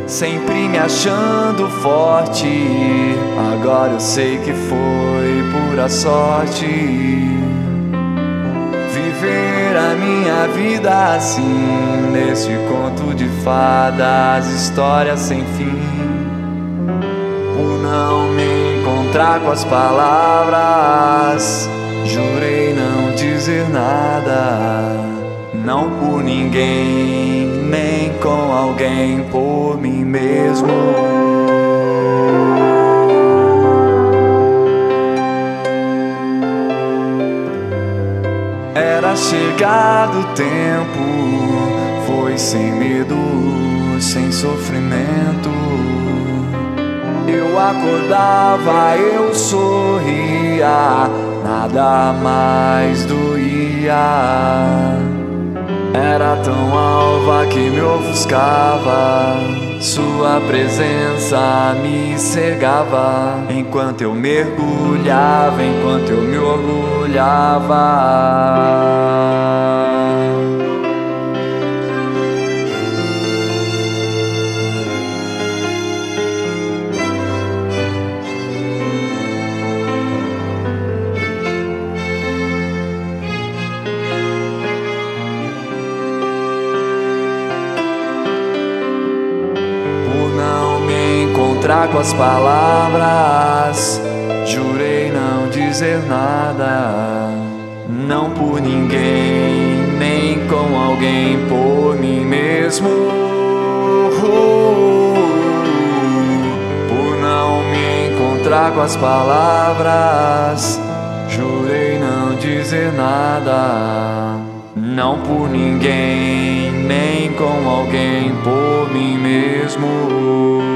sempre me achando forte. Agora eu sei que foi pura sorte viver a minha vida assim, neste conto de fadas, histórias sem fim. Por não me encontrar com as palavras, jurei não dizer nada, não por ninguém, nem com alguém, por mim mesmo. Era chegado o tempo, foi sem medo, sem sofrimento. Eu acordava, eu sorria, nada mais doía. Era tão alva que me ofuscava, sua presença me cegava. Enquanto eu mergulhava, enquanto eu me orgulhava. Com as palavras, jurei não dizer nada, não por ninguém, nem com alguém, por mim mesmo. Por não me encontrar com as palavras, jurei não dizer nada, não por ninguém, nem com alguém, por mim mesmo.